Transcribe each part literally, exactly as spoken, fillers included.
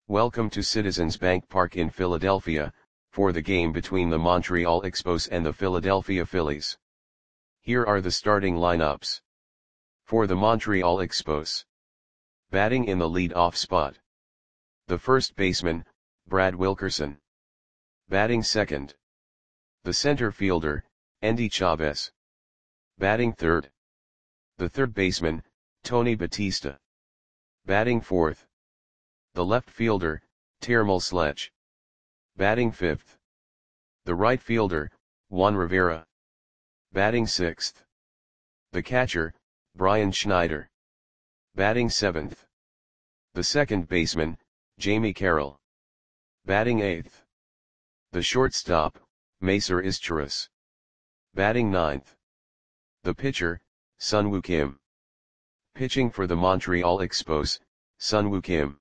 Welcome to Citizens Bank Park in Philadelphia, for the game between the Montreal Expos and the Philadelphia Phillies. Here are the starting lineups. For the Montreal Expos. Batting in the lead-off spot. The first baseman, Brad Wilkerson. Batting second. The center fielder, Endy Chavez. Batting third. The third baseman, Tony Batista. Batting fourth. The left fielder, Termel Sledge. Batting fifth. The right fielder, Juan Rivera. Batting sixth. The catcher, Brian Schneider. Batting seventh. The second baseman, Jamie Carroll. Batting eighth. The shortstop, Macer Izturis. Batting ninth. The pitcher, Sunwoo Kim. Pitching for the Montreal Expos, Sunwoo Kim.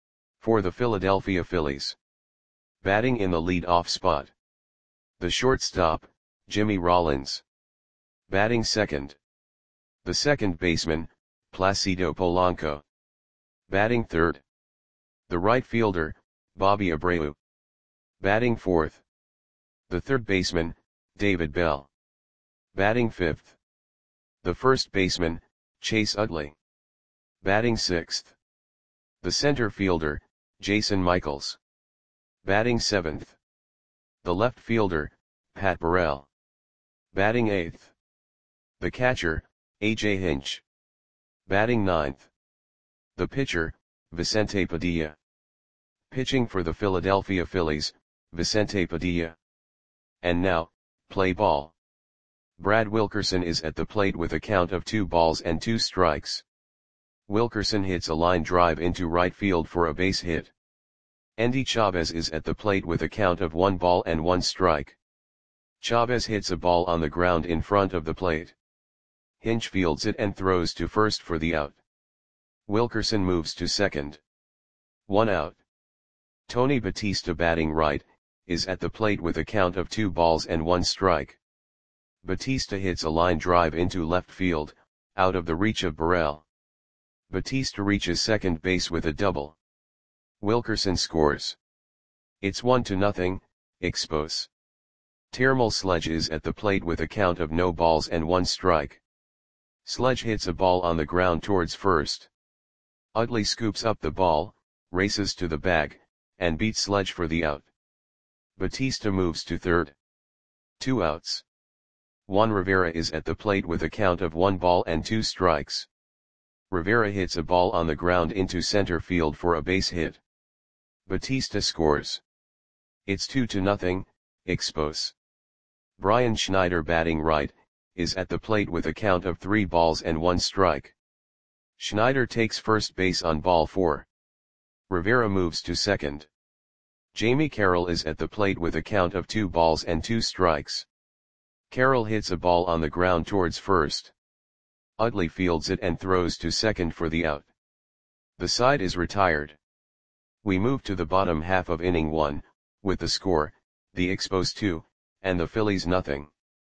For the Philadelphia Phillies. Batting in the lead-off spot. The shortstop, Jimmy Rollins. Batting second. The second baseman, Placido Polanco. Batting third. The right fielder, Bobby Abreu. Batting fourth. The third baseman, David Bell. Batting fifth. The first baseman, Chase Utley. Batting sixth. The center fielder, Jason Michaels. Batting seventh. The left fielder, Pat Burrell. Batting eighth. The catcher, A J Hinch. Batting ninth. The pitcher, Vicente Padilla. Pitching for the Philadelphia Phillies, Vicente Padilla. And now, play ball. Brad Wilkerson is at the plate with a count of two balls and two strikes. Wilkerson hits a line drive into right field for a base hit. Endy Chavez is at the plate with a count of one ball and one strike. Chavez hits a ball on the ground in front of the plate. Hinch fields it and throws to first for the out. Wilkerson moves to second. One out. Tony Batista, batting right, is at the plate with a count of two balls and one strike. Batista hits a line drive into left field, out of the reach of Burrell. Batista reaches second base with a double. Wilkerson scores. It's one to nothing, Expos. Termel Sledge is at the plate with a count of no balls and one strike. Sledge hits a ball on the ground towards first. Utley scoops up the ball, races to the bag, and beats Sledge for the out. Batista moves to third. Two outs. Juan Rivera is at the plate with a count of one ball and two strikes. Rivera hits a ball on the ground into center field for a base hit. Batista scores. It's two to nothing, Expos. Brian Schneider, batting right, is at the plate with a count of three balls and one strike. Schneider takes first base on ball four. Rivera moves to second. Jamie Carroll is at the plate with a count of two balls and two strikes. Carroll hits a ball on the ground towards first. Utley fields it and throws to second for the out. The side is retired. We move to the bottom half of inning one, with the score, the Expos two, and the Phillies nothing.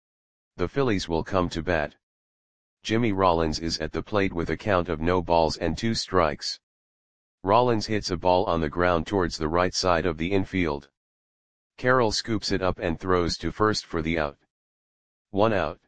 The Phillies will come to bat. Jimmy Rollins is at the plate with a count of no balls and two strikes. Rollins hits a ball on the ground towards the right side of the infield. Carroll scoops it up and throws to first for the out. One out.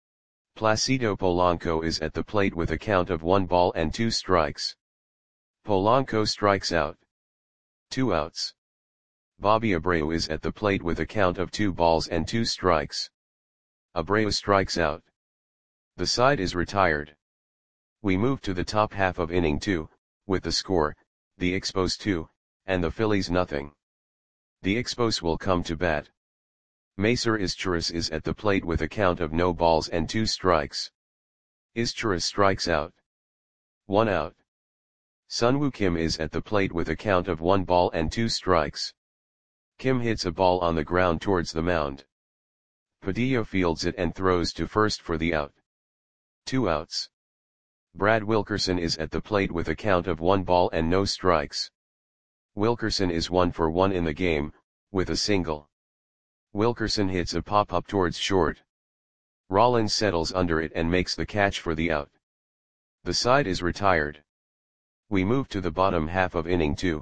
Placido Polanco is at the plate with a count of one ball and two strikes. Polanco strikes out. Two outs. Bobby Abreu is at the plate with a count of two balls and two strikes. Abreu strikes out. The side is retired. We move to the top half of inning two, with the score, the Expos two, and the Phillies nothing. The Expos will come to bat. Macer Izturis is at the plate with a count of no balls and two strikes. Izturis strikes out. One out. Sunwoo Kim is at the plate with a count of one ball and two strikes. Kim hits a ball on the ground towards the mound. Padilla fields it and throws to first for the out. Two outs. Brad Wilkerson is at the plate with a count of one ball and no strikes. Wilkerson is one for one in the game, with a single. Wilkerson hits a pop-up towards short. Rollins settles under it and makes the catch for the out. The side is retired. We move to the bottom half of inning two,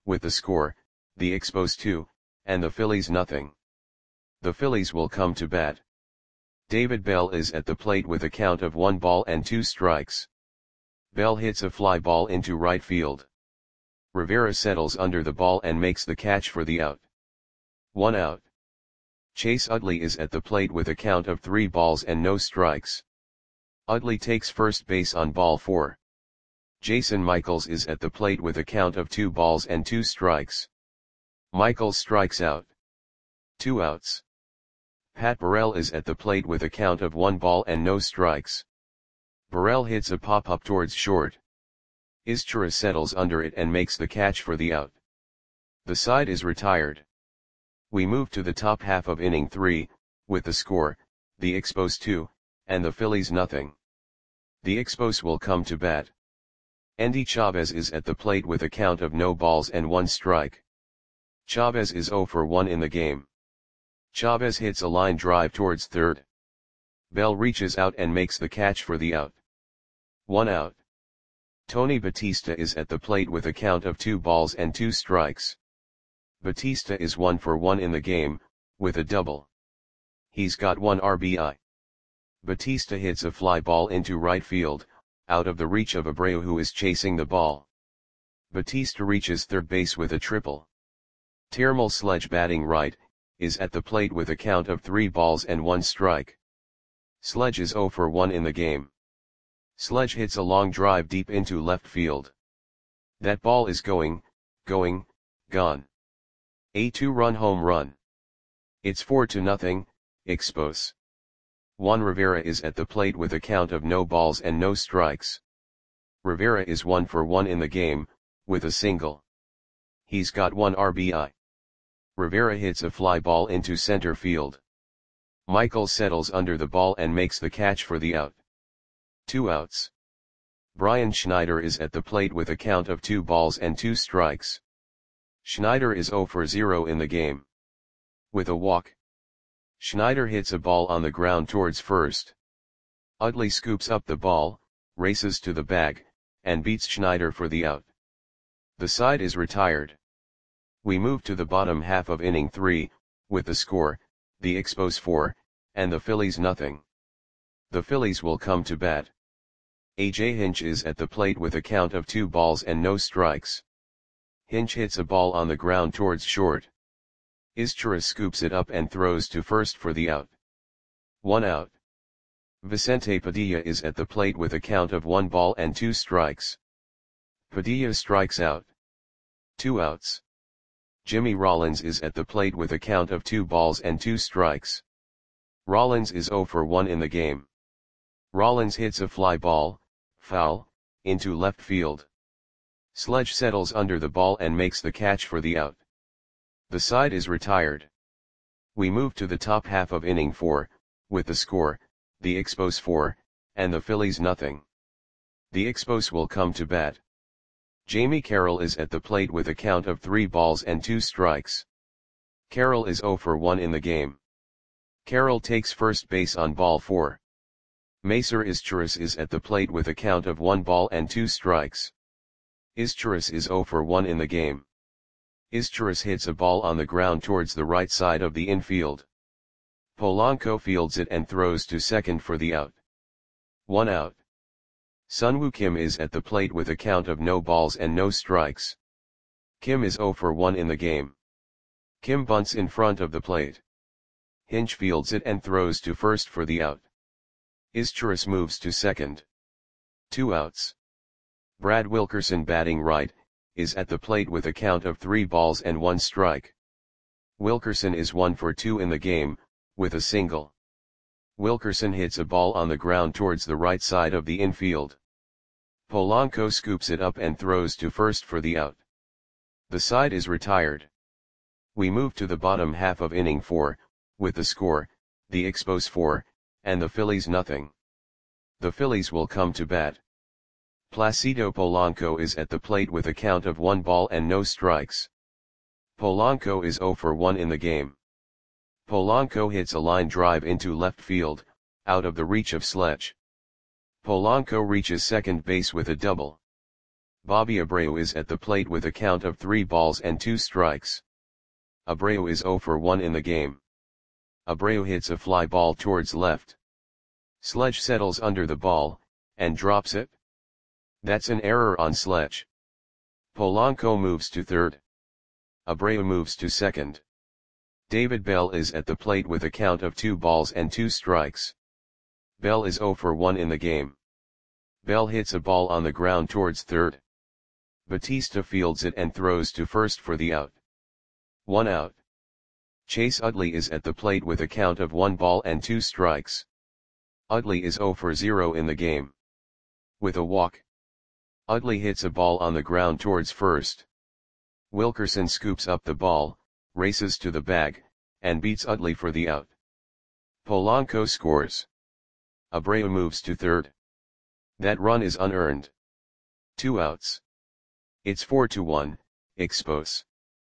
with the score, the Expos two, and the Phillies nothing. The Phillies will come to bat. David Bell is at the plate with a count of one ball and two strikes. Bell hits a fly ball into right field. Rivera settles under the ball and makes the catch for the out. One out. Chase Utley is at the plate with a count of three balls and no strikes. Utley takes first base on ball four. Jason Michaels is at the plate with a count of two balls and two strikes. Michaels strikes out. Two outs. Pat Burrell is at the plate with a count of one ball and no strikes. Burrell hits a pop-up towards short. Izturis settles under it and makes the catch for the out. The side is retired. We move to the top half of inning three, with the score, the Expos two, and the Phillies nothing. The Expos will come to bat. Endy Chavez is at the plate with a count of no balls and one strike. Chavez is zero for one in the game. Chavez hits a line drive towards third. Bell reaches out and makes the catch for the out. One out. Tony Batista is at the plate with a count of two balls and two strikes. Batista is one for one in the game, with a double. He's got one R B I. Batista hits a fly ball into right field, out of the reach of Abreu who is chasing the ball. Batista reaches third base with a triple. Termal Sledge, batting right, is at the plate with a count of three balls and one strike. Sledge is zero for one in the game. Sledge hits a long drive deep into left field. That ball is going, going, gone. A two-run home run. It's four to nothing, Expos. Juan Rivera is at the plate with a count of no balls and no strikes. Rivera is one for one in the game, with a single. He's got one R B I. Rivera hits a fly ball into center field. Michaels settles under the ball and makes the catch for the out. Two outs. Brian Schneider is at the plate with a count of two balls and two strikes. Schneider is zero for zero in the game. With a walk. Schneider hits a ball on the ground towards first. Utley scoops up the ball, races to the bag, and beats Schneider for the out. The side is retired. We move to the bottom half of inning three, with the score, the Expos four, and the Phillies nothing. The Phillies will come to bat. A J Hinch is at the plate with a count of two balls and no strikes. Hinch hits a ball on the ground towards short. Izturis scoops it up and throws to first for the out. One out. Vicente Padilla is at the plate with a count of one ball and two strikes. Padilla strikes out. Two outs. Jimmy Rollins is at the plate with a count of two balls and two strikes. Rollins is zero for one in the game. Rollins hits a fly ball, foul, into left field. Sledge settles under the ball and makes the catch for the out. The side is retired. We move to the top half of inning four, with the score, the Expos four, and the Phillies nothing. The Expos will come to bat. Jamie Carroll is at the plate with a count of three balls and two strikes. Carroll is zero for one in the game. Carroll takes first base on ball four. Macer Izturis is at the plate with a count of one ball and two strikes. Izturis is zero for one in the game. Izturis hits a ball on the ground towards the right side of the infield. Polanco fields it and throws to second for the out. One out. Sunwoo Kim is at the plate with a count of no balls and no strikes. Kim is zero for one in the game. Kim bunts in front of the plate. Hinch fields it and throws to first for the out. Izturis moves to second. Two outs. Brad Wilkerson, batting right, is at the plate with a count of three balls and one strike. Wilkerson is one for two in the game, with a single. Wilkerson hits a ball on the ground towards the right side of the infield. Polanco scoops it up and throws to first for the out. The side is retired. We move to the bottom half of inning four, with the score, the Expos four, and the Phillies nothing. The Phillies will come to bat. Placido Polanco is at the plate with a count of one ball and no strikes. Polanco is zero for one in the game. Polanco hits a line drive into left field, out of the reach of Sledge. Polanco reaches second base with a double. Bobby Abreu is at the plate with a count of three balls and two strikes. Abreu is zero for one in the game. Abreu hits a fly ball towards left. Sledge settles under the ball, and drops it. That's an error on Sledge. Polanco moves to third. Abreu moves to second. David Bell is at the plate with a count of two balls and two strikes. Bell is zero for one in the game. Bell hits a ball on the ground towards third. Batista fields it and throws to first for the out. One out. Chase Utley is at the plate with a count of one ball and two strikes. Utley is zero for zero in the game. With a walk, Utley hits a ball on the ground towards first. Wilkerson scoops up the ball, races to the bag, and beats Utley for the out. Polanco scores. Abreu moves to third. That run is unearned. Two outs. It's four to one, Expos.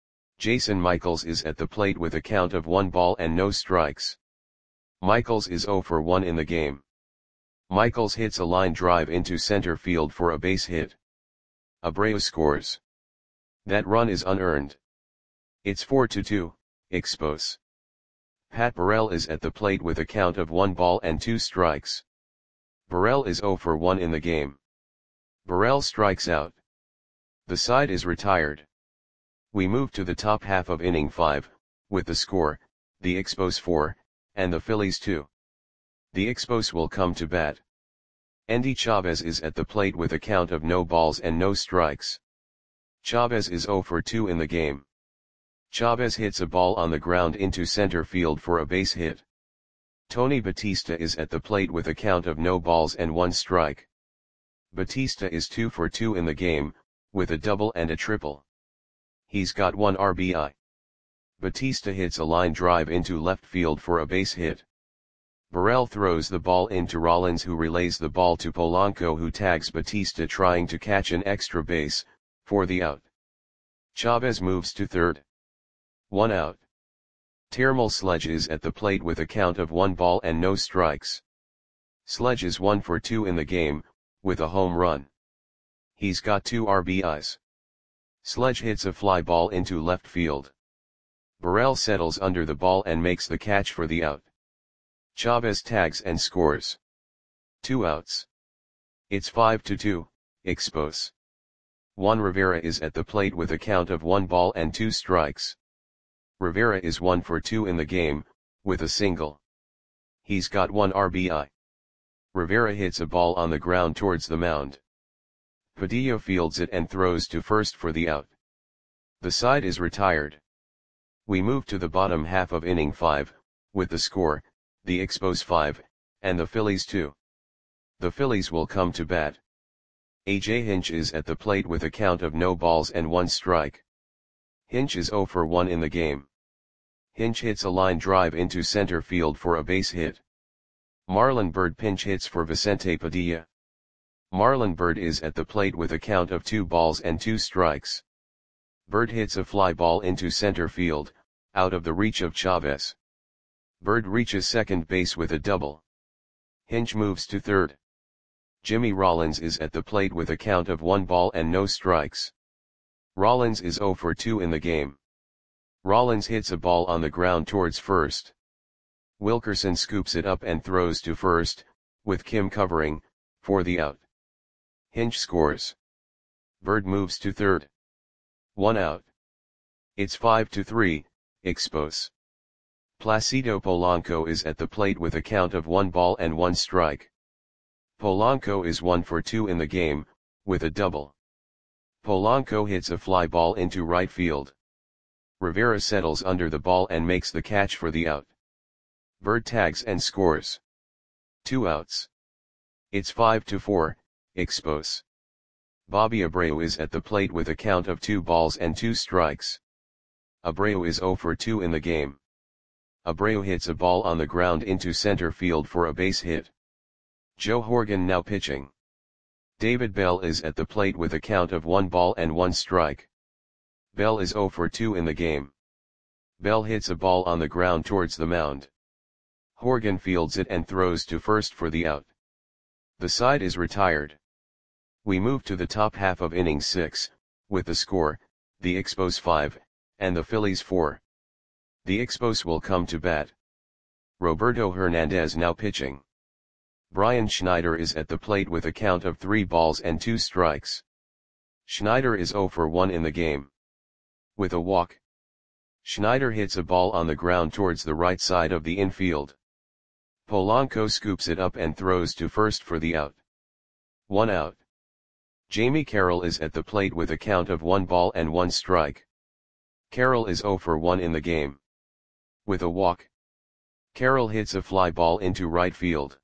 Jason Michaels is at the plate with a count of one ball and no strikes. Michaels is zero for one in the game. Michaels hits a line drive into center field for a base hit. Abreu scores. That run is unearned. It's four to two, Expos. Pat Burrell is at the plate with a count of one ball and two strikes. Burrell is zero for one in the game. Burrell strikes out. The side is retired. We move to the top half of inning five, with the score, the Expos four, and the Phillies two. The Expos will come to bat. Endy Chavez is at the plate with a count of no balls and no strikes. Chavez is zero for two in the game. Chavez hits a ball on the ground into center field for a base hit. Tony Batista is at the plate with a count of no balls and one strike. Batista is two for two in the game, with a double and a triple. He's got one R B I. Batista hits a line drive into left field for a base hit. Burrell throws the ball into Rollins, who relays the ball to Polanco, who tags Batista trying to catch an extra base, for the out. Chavez moves to third. One out. Termal Sledge is at the plate with a count of one ball and no strikes. Sledge is one for two in the game, with a home run. He's got two R B Is. Sledge hits a fly ball into left field. Burrell settles under the ball and makes the catch for the out. Chavez tags and scores. Two outs. It's five to two, Expos. Juan Rivera is at the plate with a count of one ball and two strikes. Rivera is one for two in the game, with a single. He's got one R B I. Rivera hits a ball on the ground towards the mound. Padilla fields it and throws to first for the out. The side is retired. We move to the bottom half of inning five, with the score, the Expos five, and the Phillies two. The Phillies will come to bat. A J Hinch is at the plate with a count of no balls and one strike. Hinch is zero for one in the game. Hinch hits a line drive into center field for a base hit. Marlon Byrd pinch hits for Vicente Padilla. Marlon Byrd is at the plate with a count of two balls and two strikes. Byrd hits a fly ball into center field, out of the reach of Chavez. Byrd reaches second base with a double. Hinch moves to third. Jimmy Rollins is at the plate with a count of one ball and no strikes. Rollins is zero for two in the game. Rollins hits a ball on the ground towards first. Wilkerson scoops it up and throws to first, with Kim covering, for the out. Hinch scores. Byrd moves to third. One out. It's five to three, Expos. Placido Polanco is at the plate with a count of one ball and one strike. Polanco is one for two in the game, with a double. Polanco hits a fly ball into right field. Rivera settles under the ball and makes the catch for the out. Byrd tags and scores. Two outs. It's five to four, Expos. Bobby Abreu is at the plate with a count of two balls and two strikes. Abreu is zero for two in the game. Abreu hits a ball on the ground into center field for a base hit. Joe Horgan now pitching. David Bell is at the plate with a count of one ball and one strike. Bell is zero for two in the game. Bell hits a ball on the ground towards the mound. Horgan fields it and throws to first for the out. The side is retired. We move to the top half of inning six, with the score, the Expos five, and the Phillies four. The Expos will come to bat. Roberto Hernandez now pitching. Brian Schneider is at the plate with a count of three balls and two strikes. Schneider is zero for one in the game. With a walk, Schneider hits a ball on the ground towards the right side of the infield. Polanco scoops it up and throws to first for the out. One out. Jamie Carroll is at the plate with a count of one ball and one strike. Carroll is zero for one in the game. With a walk, Carroll hits a fly ball into right field.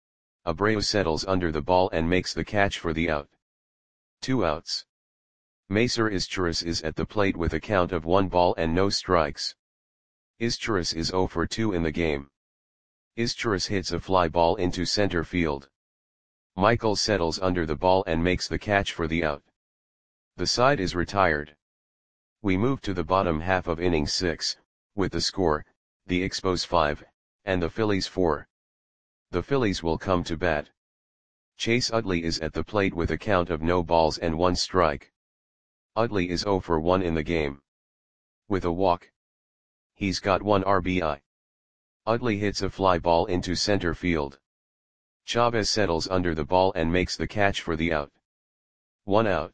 Abreu settles under the ball and makes the catch for the out. Two outs. Macer Izturis is at the plate with a count of one ball and no strikes. Izturis is zero for two in the game. Izturis hits a fly ball into center field. Michael settles under the ball and makes the catch for the out. The side is retired. We move to the bottom half of inning six, with the score, the Expos five, and the Phillies four. The Phillies will come to bat. Chase Utley is at the plate with a count of no balls and one strike. Utley is zero for one in the game. With a walk, he's got one R B I. Utley hits a fly ball into center field. Chavez settles under the ball and makes the catch for the out. One out.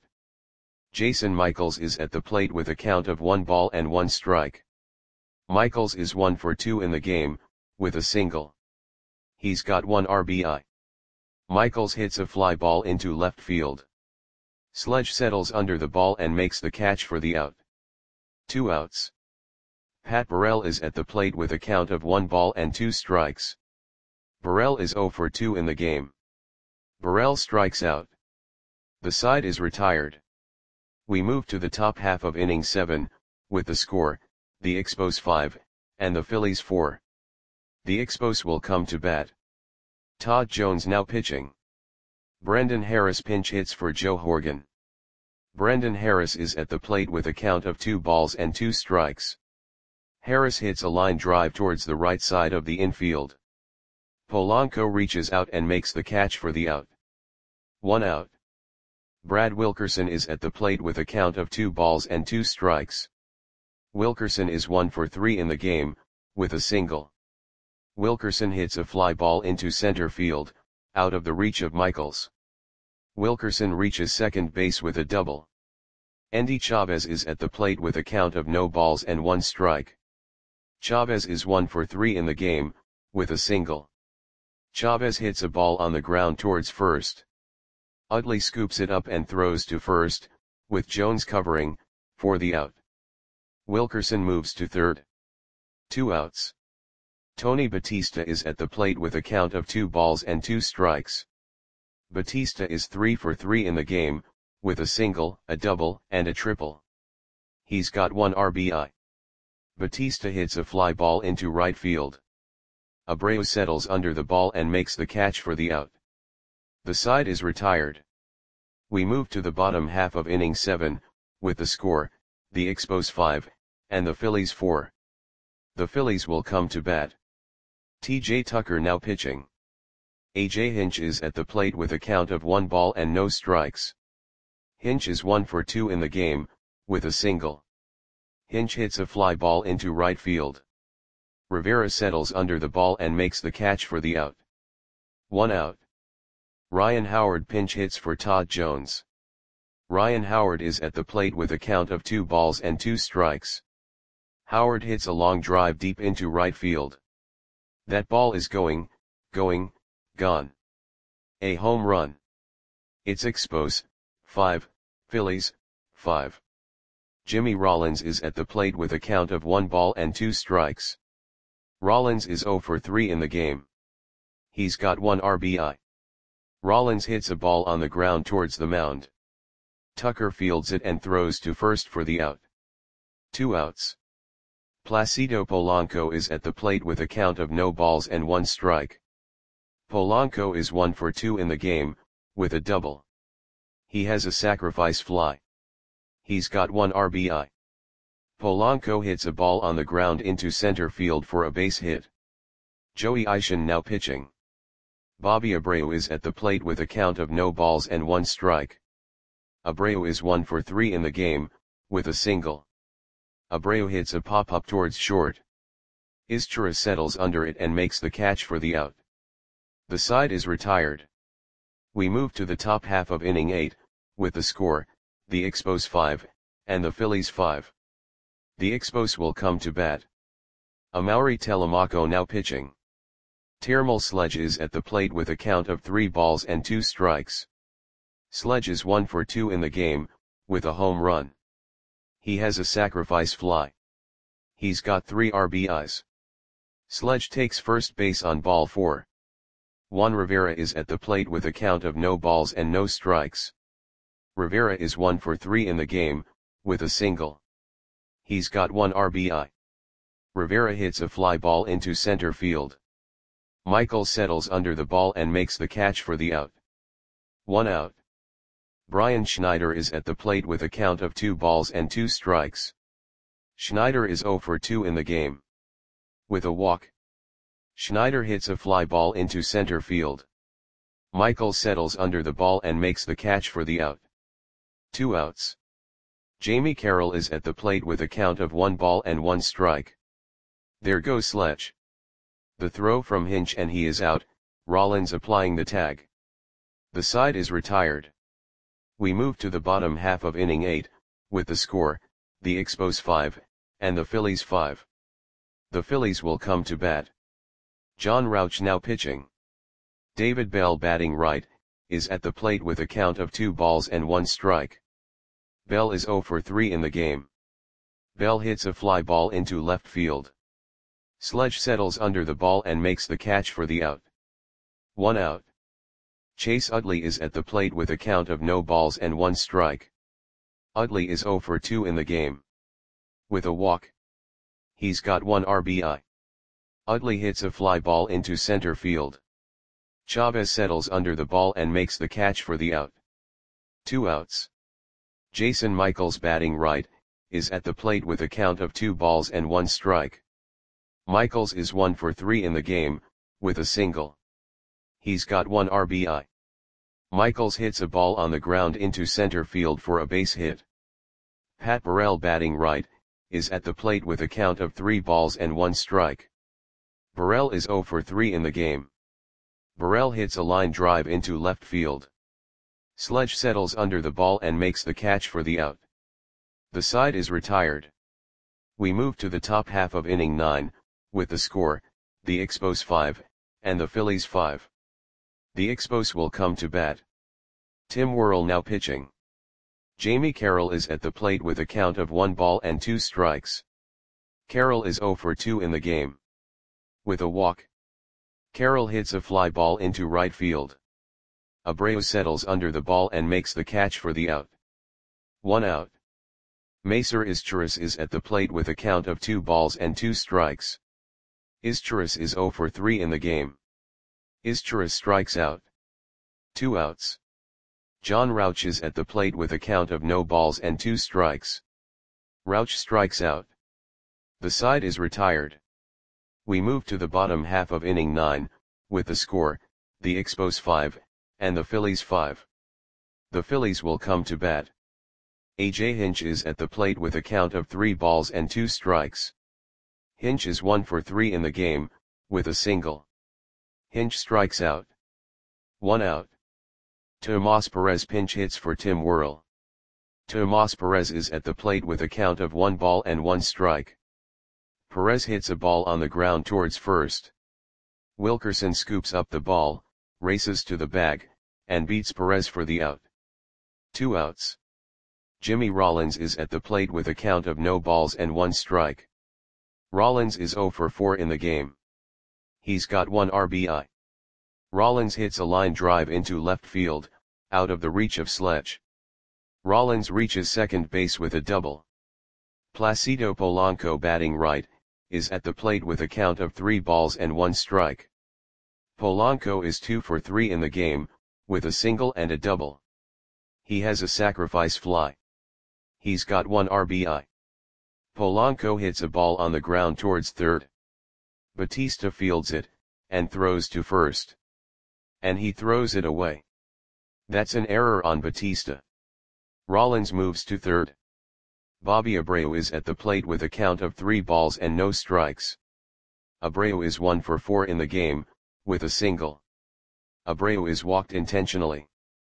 Jason Michaels is at the plate with a count of one ball and one strike. Michaels is one for two in the game, with a single. He's got one R B I. Michaels hits a fly ball into left field. Sledge settles under the ball and makes the catch for the out. Two outs. Pat Burrell is at the plate with a count of one ball and two strikes. Burrell is zero for two in the game. Burrell strikes out. The side is retired. We move to the top half of inning seven, with the score, the Expos five, and the Phillies four. The Expos will come to bat. Todd Jones now pitching. Brendan Harris pinch hits for Joe Horgan. Brendan Harris is at the plate with a count of two balls and two strikes. Harris hits a line drive towards the right side of the infield. Polanco reaches out and makes the catch for the out. One out. Brad Wilkerson is at the plate with a count of two balls and two strikes. Wilkerson is one for three in the game, with a single. Wilkerson hits a fly ball into center field, out of the reach of Michaels. Wilkerson reaches second base with a double. Endy Chavez is at the plate with a count of no balls and one strike. Chavez is one for three in the game, with a single. Chavez hits a ball on the ground towards first. Utley scoops it up and throws to first, with Jones covering, for the out. Wilkerson moves to third. Two outs. Tony Batista is at the plate with a count of two balls and two strikes. Batista is three for three in the game, with a single, a double, and a triple. He's got one R B I. Batista hits a fly ball into right field. Abreu settles under the ball and makes the catch for the out. The side is retired. We move to the bottom half of inning seven, with the score, the Expos five, and the Phillies four. The Phillies will come to bat. T J Tucker now pitching. A J Hinch is at the plate with a count of one ball and no strikes. Hinch is one for two in the game, with a single. Hinch hits a fly ball into right field. Rivera settles under the ball and makes the catch for the out. One out. Ryan Howard pinch hits for Todd Jones. Ryan Howard is at the plate with a count of two balls and two strikes. Howard hits a long drive deep into right field. That ball is going, going, gone. A home run. It's Expos, five, Phillies, five. Jimmy Rollins is at the plate with a count of one ball and two strikes. Rollins is zero for three in the game. He's got one R B I. Rollins hits a ball on the ground towards the mound. Tucker fields it and throws to first for the out. Two outs. Placido Polanco is at the plate with a count of no balls and one strike. Polanco is one for two in the game, with a double. He has a sacrifice fly. He's got one R B I. Polanco hits a ball on the ground into center field for a base hit. Joey Ishin now pitching. Bobby Abreu is at the plate with a count of no balls and one strike. Abreu is one for three in the game, with a single. Abreu hits a pop-up towards short. Izturis settles under it and makes the catch for the out. The side is retired. We move to the top half of inning eight, with the score, the Expos five, and the Phillies five. The Expos will come to bat. Amaury Telemaco now pitching. Termal Sledge is at the plate with a count of three balls and two strikes. Sledge is one for two in the game, with a home run. He has a sacrifice fly. He's got three R B Is. Sledge takes first base on ball four. Juan Rivera is at the plate with a count of no balls and no strikes. Rivera is one for three in the game, with a single. He's got one R B I. Rivera hits a fly ball into center field. Michael settles under the ball and makes the catch for the out. One out. Brian Schneider is at the plate with a count of two balls and two strikes. Schneider is zero for two in the game. With a walk. Schneider hits a fly ball into center field. Michael settles under the ball and makes the catch for the out. Two outs. Jamie Carroll is at the plate with a count of one ball and one strike. There goes Sledge. The throw from Hinch and he is out, Rollins applying the tag. The side is retired. We move to the bottom half of inning eight, with the score, the Expos five, and the Phillies five. The Phillies will come to bat. John Rauch now pitching. David Bell batting right, is at the plate with a count of two balls and one strike. Bell is zero for three in the game. Bell hits a fly ball into left field. Sledge settles under the ball and makes the catch for the out. One out. Chase Utley is at the plate with a count of no balls and one strike. Utley is zero for two in the game. With a walk. He's got one R B I. Utley hits a fly ball into center field. Chavez settles under the ball and makes the catch for the out. Two outs. Jason Michaels batting right, is at the plate with a count of two balls and one strike. Michaels is one for three in the game, with a single. He's got one R B I. Michaels hits a ball on the ground into center field for a base hit. Pat Burrell batting right, is at the plate with a count of three balls and one strike. Burrell is zero for three in the game. Burrell hits a line drive into left field. Sledge settles under the ball and makes the catch for the out. The side is retired. We move to the top half of inning nine, with the score, the Expos five, and the Phillies five. The Expos will come to bat. Tim Worrell now pitching. Jamie Carroll is at the plate with a count of one ball and two strikes. Carroll is zero for two in the game. With a walk. Carroll hits a fly ball into right field. Abreu settles under the ball and makes the catch for the out. One out. Macer Izturis is at the plate with a count of two balls and two strikes. Izturis is zero for three in the game. Izturis strikes out. Two outs. John Rauch is at the plate with a count of no balls and two strikes. Rauch strikes out. The side is retired. We move to the bottom half of inning nine, with the score, the Expos five, and the Phillies five. The Phillies will come to bat. A J Hinch is at the plate with a count of three balls and two strikes. Hinch is one for three in the game, with a single. Hinch strikes out. One out. Tomas Perez pinch hits for Tim Worrell. Tomas Perez is at the plate with a count of one ball and one strike. Perez hits a ball on the ground towards first. Wilkerson scoops up the ball, races to the bag, and beats Perez for the out. Two outs. Jimmy Rollins is at the plate with a count of no balls and one strike. Rollins is zero for four in the game. He's got one R B I. Rollins hits a line drive into left field, out of the reach of Sledge. Rollins reaches second base with a double. Placido Polanco batting right, is at the plate with a count of three balls and one strike. Polanco is two for three in the game, with a single and a double. He has a sacrifice fly. He's got one R B I. Polanco hits a ball on the ground towards third. Batista fields it, and throws to first. And he throws it away. That's an error on Batista. Rollins moves to third. Bobby Abreu is at the plate with a count of three balls and no strikes. Abreu is one for four in the game, with a single. Abreu is walked intentionally.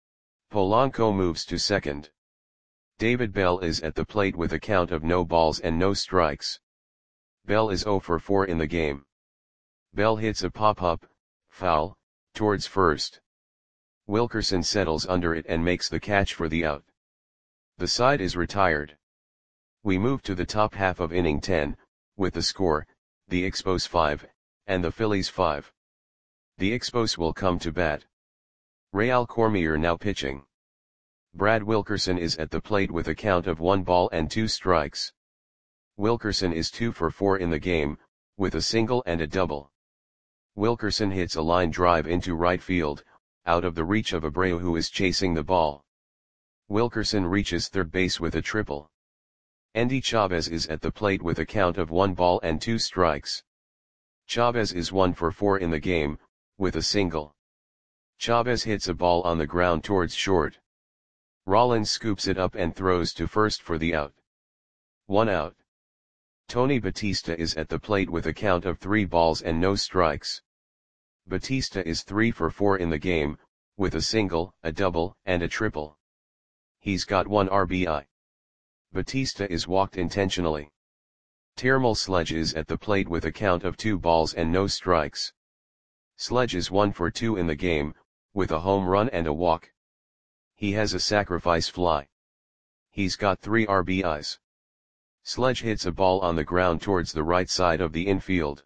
Polanco moves to second. David Bell is at the plate with a count of no balls and no strikes. Bell is zero for four in the game. Bell hits a pop-up, foul, towards first. Wilkerson settles under it and makes the catch for the out. The side is retired. We move to the top half of inning ten, with the score, the Expos five, and the Phillies five. The Expos will come to bat. Real Cormier now pitching. Brad Wilkerson is at the plate with a count of one ball and two strikes. Wilkerson is two for four in the game, with a single and a double. Wilkerson hits a line drive into right field, out of the reach of Abreu who is chasing the ball. Wilkerson reaches third base with a triple. Endy Chavez is at the plate with a count of one ball and two strikes. Chavez is one for four in the game, with a single. Chavez hits a ball on the ground towards short. Rollins scoops it up and throws to first for the out. One out. Tony Batista is at the plate with a count of three balls and no strikes. Batista is three for four in the game, with a single, a double, and a triple. He's got one R B I. Batista is walked intentionally. Termal Sledge is at the plate with a count of two balls and no strikes. Sledge is one for two in the game, with a home run and a walk. He has a sacrifice fly. He's got three R B Is. Sledge hits a ball on the ground towards the right side of the infield.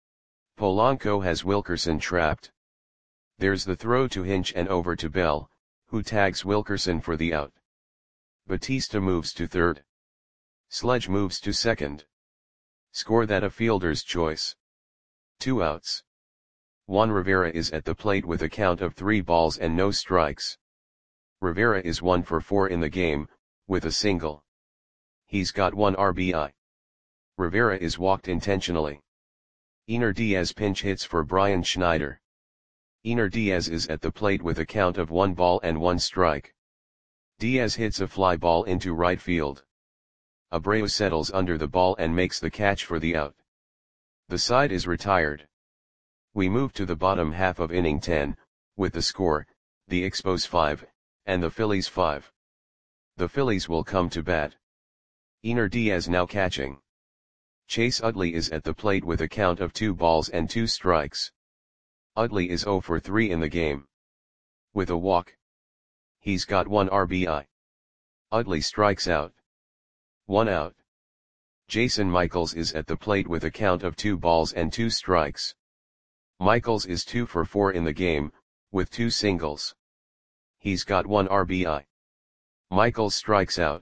Polanco has Wilkerson trapped. There's the throw to Hinch and over to Bell, who tags Wilkerson for the out. Batista moves to third. Sledge moves to second. Score that a fielder's choice. Two outs. Juan Rivera is at the plate with a count of three balls and no strikes. Rivera is one for four in the game, with a single. He's got one R B I. Rivera is walked intentionally. Ener Diaz pinch hits for Brian Schneider. Ener Diaz is at the plate with a count of one ball and one strike. Diaz hits a fly ball into right field. Abreu settles under the ball and makes the catch for the out. The side is retired. We move to the bottom half of inning ten, with the score, the Expos five, and the Phillies five. The Phillies will come to bat. Ener Diaz now catching. Chase Utley is at the plate with a count of two balls and two strikes. Utley is zero for three in the game. With a walk. He's got one R B I. Utley strikes out. One out. Jason Michaels is at the plate with a count of two balls and two strikes. Michaels is two for four in the game, with two singles. He's got one R B I. Michaels strikes out.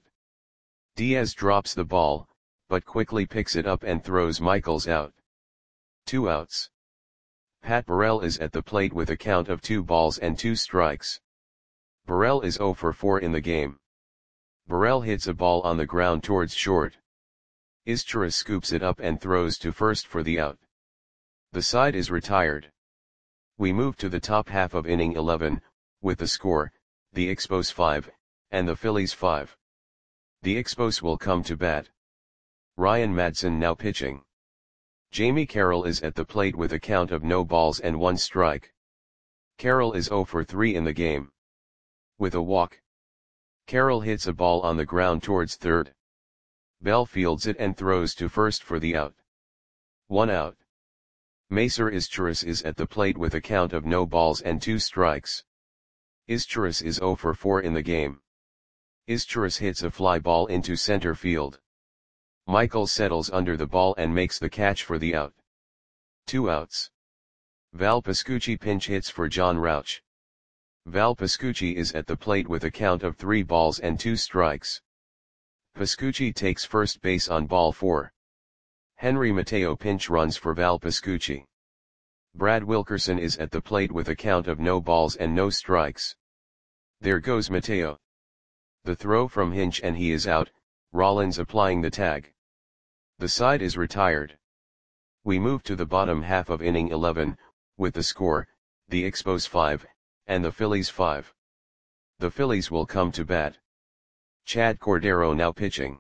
Diaz drops the ball, but quickly picks it up and throws Michaels out. Two outs. Pat Burrell is at the plate with a count of two balls and two strikes. Burrell is zero for four in the game. Burrell hits a ball on the ground towards short. Izturis scoops it up and throws to first for the out. The side is retired. We move to the top half of inning eleven, with the score, the Expos five, and the Phillies five. The Expos will come to bat. Ryan Madson now pitching. Jamie Carroll is at the plate with a count of no balls and one strike. Carroll is zero for three in the game. With a walk. Carroll hits a ball on the ground towards third. Bell fields it and throws to first for the out. One out. Macer Izturis is at the plate with a count of no balls and two strikes. Izturis is zero for four in the game. Izturis hits a fly ball into center field. Michael settles under the ball and makes the catch for the out. Two outs. Val Pascucci pinch hits for John Rauch. Val Pascucci is at the plate with a count of three balls and two strikes. Pascucci takes first base on ball four. Henry Mateo pinch runs for Val Pascucci. Brad Wilkerson is at the plate with a count of no balls and no strikes. There goes Mateo. The throw from Hinch and he is out, Rollins applying the tag. The side is retired. We move to the bottom half of inning eleven, with the score, the Expos five, and the Phillies five. The Phillies will come to bat. Chad Cordero now pitching.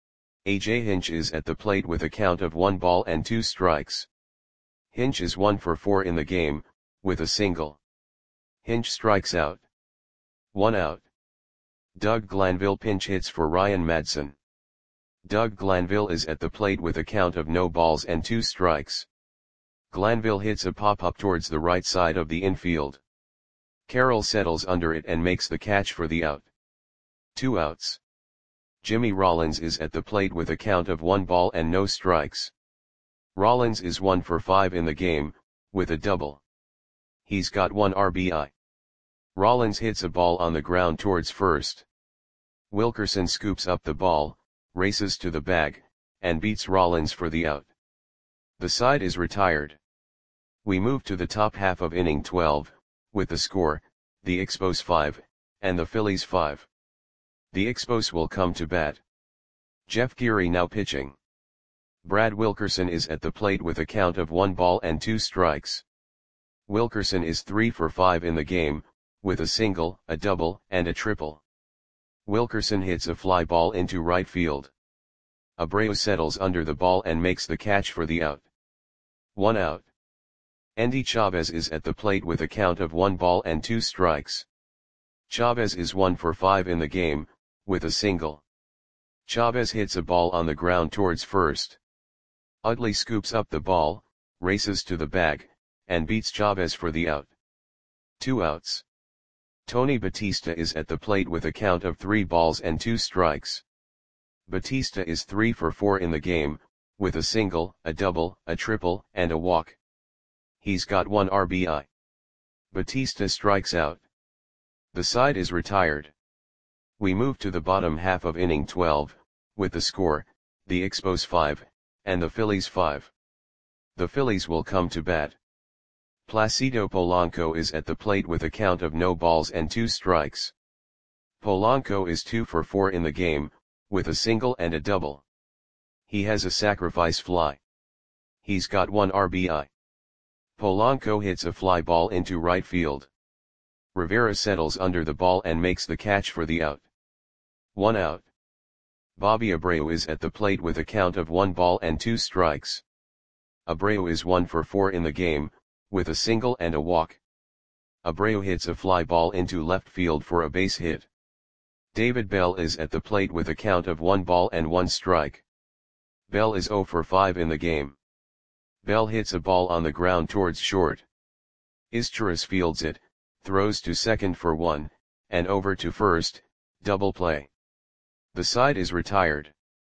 A J Hinch is at the plate with a count of one ball and two strikes. Hinch is one for four in the game, with a single. Hinch strikes out. One out. Doug Glanville pinch hits for Ryan Madson. Doug Glanville is at the plate with a count of no balls and two strikes. Glanville hits a pop-up towards the right side of the infield. Carroll settles under it and makes the catch for the out. Two outs. Jimmy Rollins is at the plate with a count of one ball and no strikes. Rollins is one for five in the game, with a double. He's got one R B I. Rollins hits a ball on the ground towards first. Wilkerson scoops up the ball, races to the bag, and beats Rollins for the out. The side is retired. We move to the top half of inning twelve, with the score, the Expos five, and the Phillies five. The Expos will come to bat. Jeff Geary now pitching. Brad Wilkerson is at the plate with a count of one ball and two strikes. Wilkerson is three for five in the game, with a single, a double, and a triple. Wilkerson hits a fly ball into right field. Abreu settles under the ball and makes the catch for the out. One out. Endy Chavez is at the plate with a count of one ball and two strikes. Chavez is one for five in the game, with a single. Chavez hits a ball on the ground towards first. Utley scoops up the ball, races to the bag, and beats Chavez for the out. Two outs. Tony Batista is at the plate with a count of three balls and two strikes. Batista is three for four in the game, with a single, a double, a triple, and a walk. He's got one R B I. Batista strikes out. The side is retired. We move to the bottom half of inning twelve, with the score, the Expos five, and the Phillies five. The Phillies will come to bat. Placido Polanco is at the plate with a count of no balls and two strikes. Polanco is two for four in the game, with a single and a double. He has a sacrifice fly. He's got one R B I. Polanco hits a fly ball into right field. Rivera settles under the ball and makes the catch for the out. One out. Bobby Abreu is at the plate with a count of one ball and two strikes. Abreu is one for four in the game, with a single and a walk. Abreu hits a fly ball into left field for a base hit. David Bell is at the plate with a count of one ball and one strike. Bell is zero for five in the game. Bell hits a ball on the ground towards short. Izturis fields it, throws to second for one, and over to first, double play. The side is retired.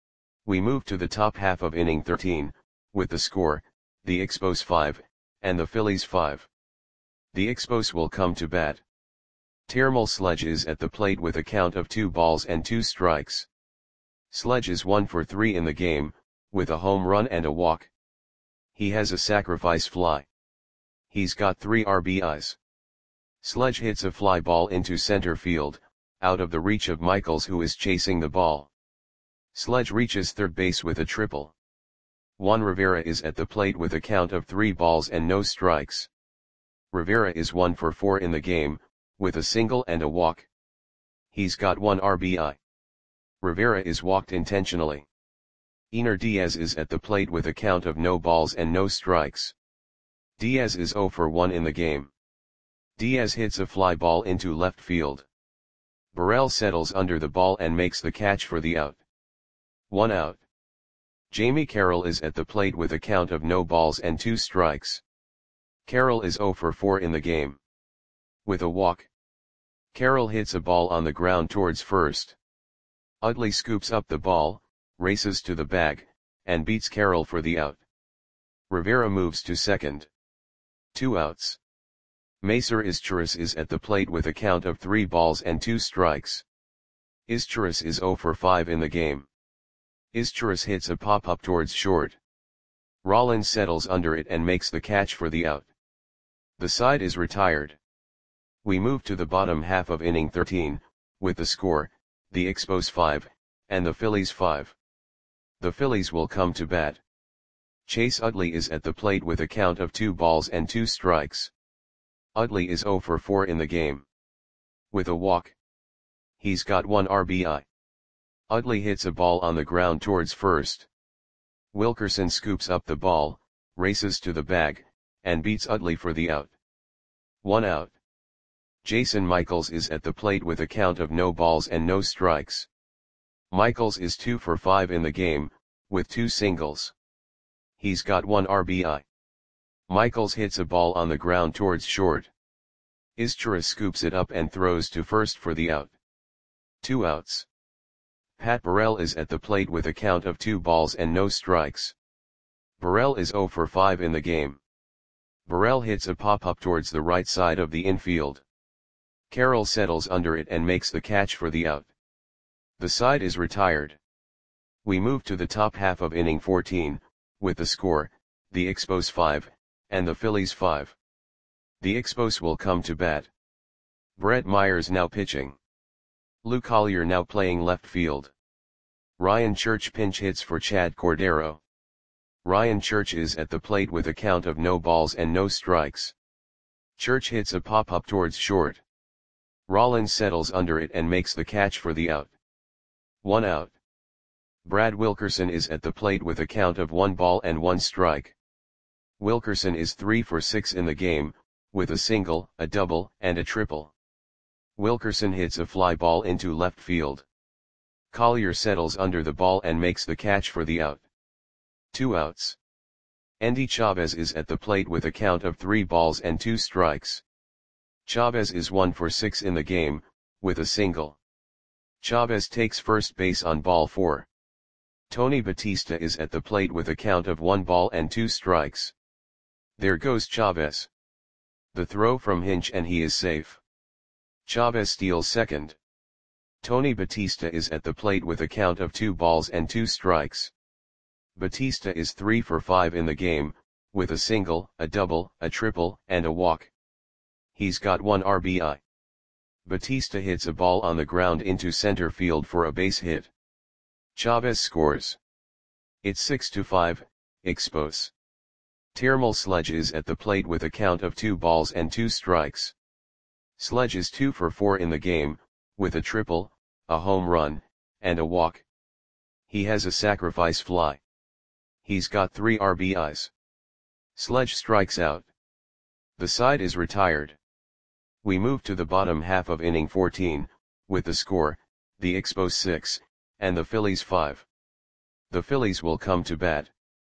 We move to the top half of inning thirteen, with the score, the Expos five, and the Phillies five. The Expos will come to bat. Termal Sledge is at the plate with a count of two balls and two strikes. Sledge is one for three in the game, with a home run and a walk. He has a sacrifice fly. He's got three R B Is. Sledge hits a fly ball into center field, out of the reach of Michaels who is chasing the ball. Sledge reaches third base with a triple. Juan Rivera is at the plate with a count of three balls and no strikes. Rivera is one for four in the game, with a single and a walk. He's got one R B I. Rivera is walked intentionally. Ener Diaz is at the plate with a count of no balls and no strikes. Diaz is zero for one in the game. Diaz hits a fly ball into left field. Burrell settles under the ball and makes the catch for the out. One out. Jamie Carroll is at the plate with a count of no balls and two strikes. Carroll is zero for four in the game. With a walk. Carroll hits a ball on the ground towards first. Utley scoops up the ball, races to the bag, and beats Carroll for the out. Rivera moves to second. Two outs. Macer Izturis is at the plate with a count of three balls and two strikes. Izturis is zero for five in the game. Izturis hits a pop-up towards short. Rollins settles under it and makes the catch for the out. The side is retired. We move to the bottom half of inning thirteen, with the score, the Expos five, and the Phillies five. The Phillies will come to bat. Chase Utley is at the plate with a count of two balls and two strikes. Utley is zero for four in the game. With a walk. He's got one R B I. Utley hits a ball on the ground towards first. Wilkerson scoops up the ball, races to the bag, and beats Utley for the out. One out. Jason Michaels is at the plate with a count of no balls and no strikes. Michaels is two for five in the game, with two singles. He's got one R B I. Michaels hits a ball on the ground towards short. Izchara scoops it up and throws to first for the out. Two outs. Pat Burrell is at the plate with a count of two balls and no strikes. Burrell is zero for five in the game. Burrell hits a pop-up towards the right side of the infield. Carroll settles under it and makes the catch for the out. The side is retired. We move to the top half of inning fourteen, with the score, the Expos five, and the Phillies five. The Expos will come to bat. Brett Myers now pitching. Lou Collier now playing left field. Ryan Church pinch hits for Chad Cordero. Ryan Church is at the plate with a count of no balls and no strikes. Church hits a pop-up towards short. Rollins settles under it and makes the catch for the out. One out. Brad Wilkerson is at the plate with a count of one ball and one strike. Wilkerson is three for six in the game, with a single, a double, and a triple. Wilkerson hits a fly ball into left field. Collier settles under the ball and makes the catch for the out. Two outs. Endy Chavez is at the plate with a count of three balls and two strikes. Chavez is one for six in the game, with a single. Chavez takes first base on ball four. Tony Batista is at the plate with a count of one ball and two strikes. There goes Chavez. The throw from Hinch and he is safe. Chavez steals second. Tony Batista is at the plate with a count of two balls and two strikes. Batista is three for five in the game, with a single, a double, a triple, and a walk. He's got one R B I. Batista hits a ball on the ground into center field for a base hit. Chavez scores. It's six to five, Expos. Termal Sledge is at the plate with a count of two balls and two strikes. Sledge is two for four in the game, with a triple, a home run, and a walk. He has a sacrifice fly. He's got three R B Is. Sledge strikes out. The side is retired. We move to the bottom half of inning fourteen, with the score, the Expos six, and the Phillies five. The Phillies will come to bat.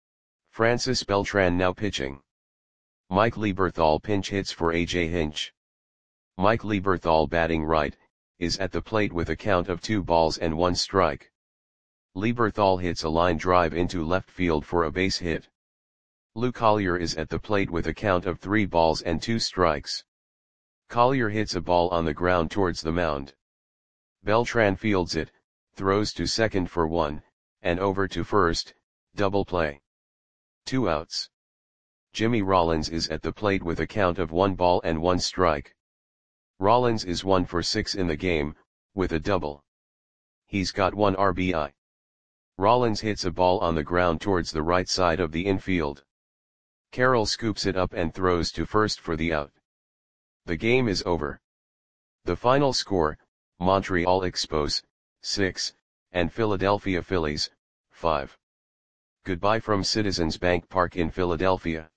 Francis Beltran now pitching. Mike Lieberthal pinch hits for A J Hinch. Mike Lieberthal batting right, is at the plate with a count of two balls and one strike. Lieberthal hits a line drive into left field for a base hit. Lou Collier is at the plate with a count of three balls and two strikes. Collier hits a ball on the ground towards the mound. Beltran fields it, throws to second for one, and over to first, double play. Two outs. Jimmy Rollins is at the plate with a count of one ball and one strike. Rollins is one for six in the game, with a double. He's got one R B I. Rollins hits a ball on the ground towards the right side of the infield. Carroll scoops it up and throws to first for the out. The game is over. The final score, Montreal Expos, six, and Philadelphia Phillies, five. Goodbye from Citizens Bank Park in Philadelphia.